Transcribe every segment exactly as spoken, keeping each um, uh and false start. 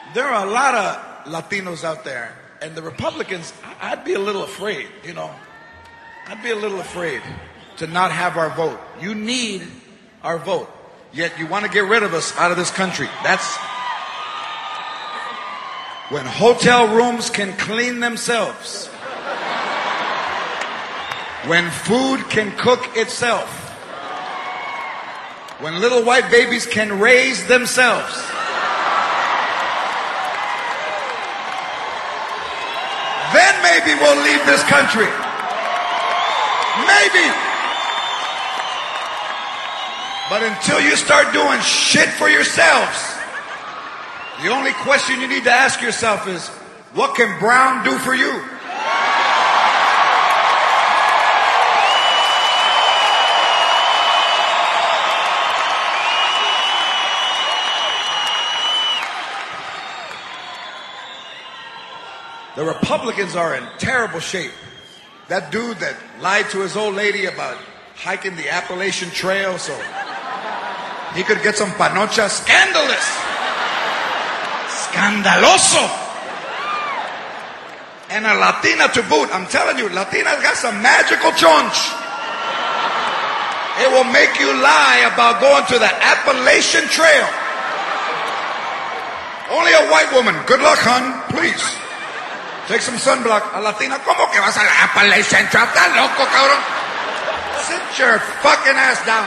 There are a lot of Latinos out there, and the Republicans, I'd be a little afraid, you know. I'd be a little afraid to not have our vote. You need our vote, yet you want to get rid of us out of this country. That's when hotel rooms can clean themselves, when food can cook itself, when little white babies can raise themselves. Then maybe we'll leave this country. Maybe. But until you start doing shit for yourselves, the only question you need to ask yourself is, what can Brown do for you? The Republicans are in terrible shape. That dude that lied to his old lady about hiking the Appalachian Trail so he could get some panocha. Scandalous. Scandaloso. And a Latina to boot. I'm telling you, Latina's got some magical chonch. It will make you lie about going to the Appalachian Trail. Only a white woman. Good luck, hon. Please. Take some sunblock. A Latina, ¿cómo que vas a la Appalachian Trail? ¿Estás loco, cabrón? Sit your fucking ass down.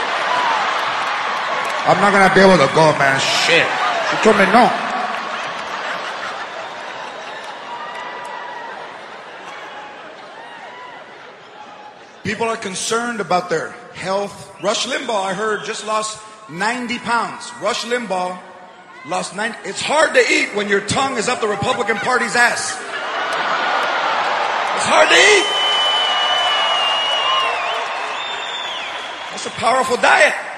I'm not gonna be able to go, man. Shit. She told me no. People are concerned about their health. Rush Limbaugh, I heard, just lost ninety pounds. Rush Limbaugh lost ninety. It's hard to eat when your tongue is up the Republican Party's ass. It's hard to eat. That's a powerful diet.